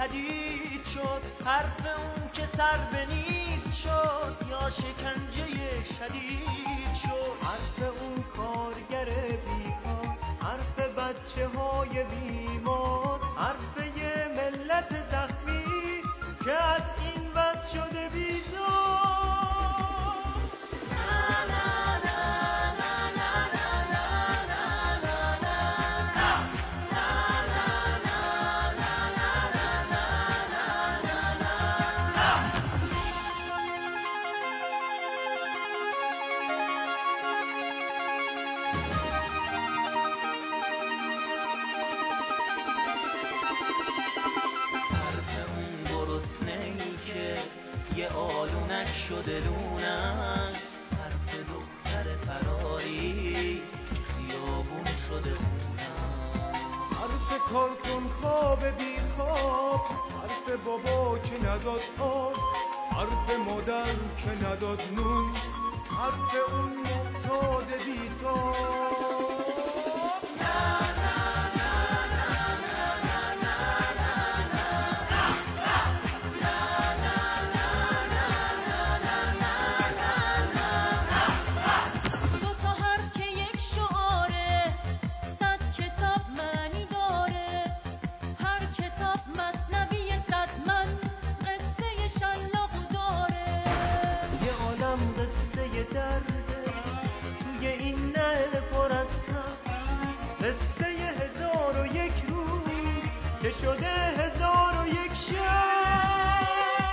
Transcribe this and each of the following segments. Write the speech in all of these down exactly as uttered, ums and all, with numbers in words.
پدید شد، حرف اون که سر به نیز شد یا شکنجه شدید شد. حرف اون کارگر بیکار، حرف بچه های بیمار، حرف یه ملت زخمی که از این وضع شده بیزار. یه آلونک شده لونش، حرف دختر فراری خیابون شده خونم. حرف کارتون خواب بی خواب، حرف بابا که نداد آب، حرف مادر که نداد نون، حرف اون معتاد بیتاب. توی این نه پر از قصه هزار و یک روز که شده هزار و یک شب.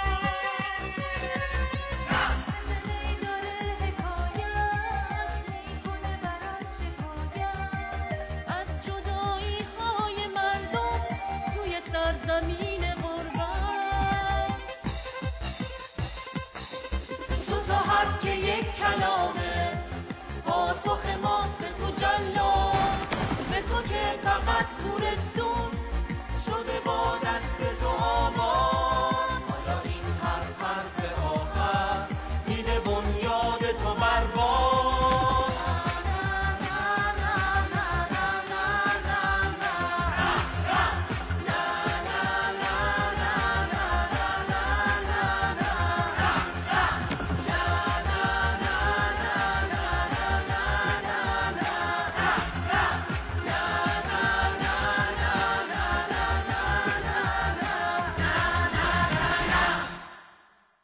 داره حکایت میکنه برات شکایت از جدایی های مردم توی سرزمین